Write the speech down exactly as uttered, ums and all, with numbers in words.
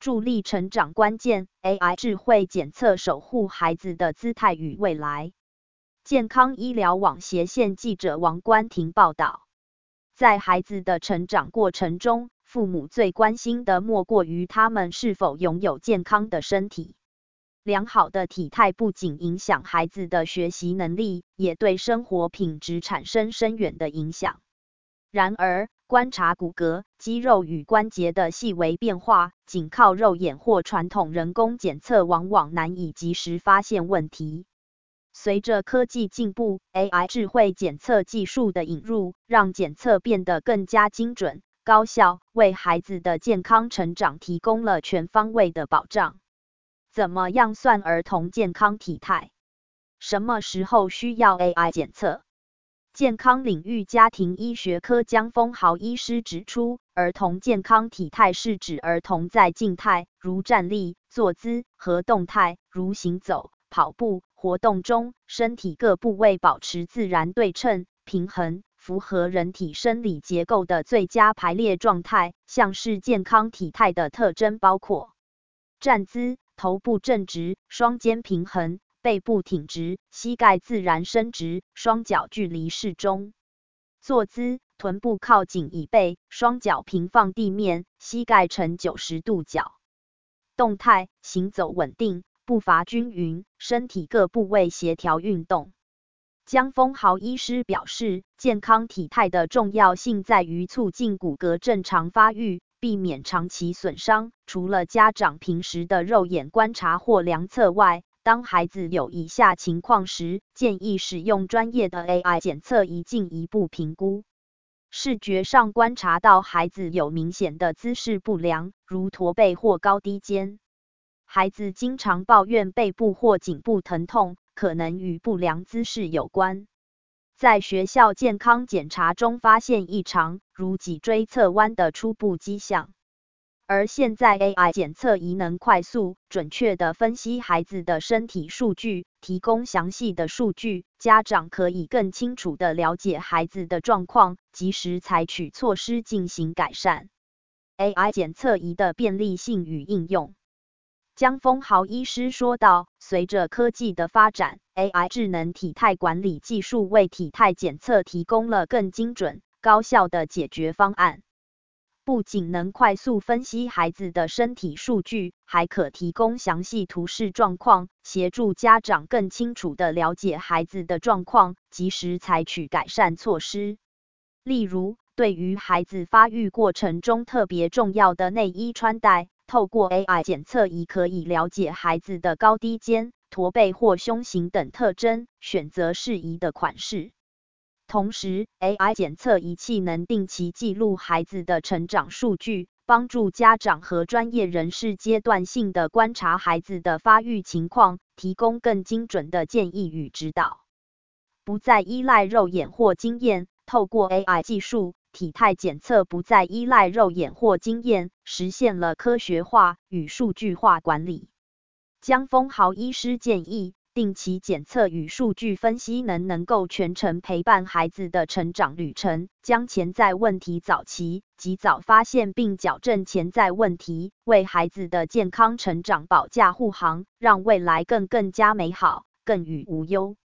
助力成长关键 ，A I 智慧检测守护孩子的姿态与未来。健康医疗网斜线记者王冠婷报道，在孩子的成长过程中，父母最关心的莫过于他们是否拥有健康的身体。良好的体态不仅影响孩子的学习能力，也对生活品质产生深远的影响。然而，观察骨骼、肌肉与关节的细微变化，仅靠肉眼或传统人工检测往往难以及时发现问题。随着科技进步 ，A I 智慧检测技术的引入，让检测变得更加精准、高效，为孩子的健康成长提供了全方位的保障。怎么样算儿童健康体态？什么时候需要 A I 检测？健康领域家庭医学科江峰豪医师指出，儿童健康体态是指儿童在静态，如站立、坐姿，和动态，如行走、跑步活动中，身体各部位保持自然对称、平衡，符合人体生理结构的最佳排列状态。像是健康体态的特征包括站姿，头部正直，双肩平衡，背部挺直，膝盖自然伸直，双脚距离适中。坐姿，臀部靠紧椅背，双脚平放地面，膝盖呈九十度角。动态，行走稳定，步伐均匀，身体各部位协调运动。江峰豪医师表示，健康体态的重要性在于促进骨骼正常发育，避免长期损伤。除了家长平时的肉眼观察或量测外，当孩子有以下情况时，建议使用专业的 A I 检测仪进一步评估。视觉上观察到孩子有明显的姿势不良，如驼背或高低肩。孩子经常抱怨背部或颈部疼痛，可能与不良姿势有关。在学校健康检查中发现异常，如脊椎侧弯的初步迹象。而现在 A I 检测仪能快速、准确地分析孩子的身体数据，提供详细的数据，家长可以更清楚地了解孩子的状况，及时采取措施进行改善。A I 检测仪的便利性与应用。江峰豪医师说道，随着科技的发展 ，A I 智能体态管理技术为体态检测提供了更精准、高效的解决方案。不仅能快速分析孩子的身体数据，还可提供详细图示状况，协助家长更清楚地了解孩子的状况，及时采取改善措施。例如，对于孩子发育过程中特别重要的内衣穿戴，透过 A I 检测仪可以了解孩子的高低肩、驼背或胸型等特征，选择适宜的款式。同时 ，A I 检测仪器能定期记录孩子的成长数据，帮助家长和专业人士阶段性的观察孩子的发育情况，提供更精准的建议与指导。不再依赖肉眼或经验，透过 A I 技术，体态检测不再依赖肉眼或经验，实现了科学化与数据化管理。江峰豪医师建议，定期检测与数据分析能能够全程陪伴孩子的成长旅程，将潜在问题早期、及早发现并矫正潜在问题，为孩子的健康成长保驾护航，让未来更更加美好，更与无忧。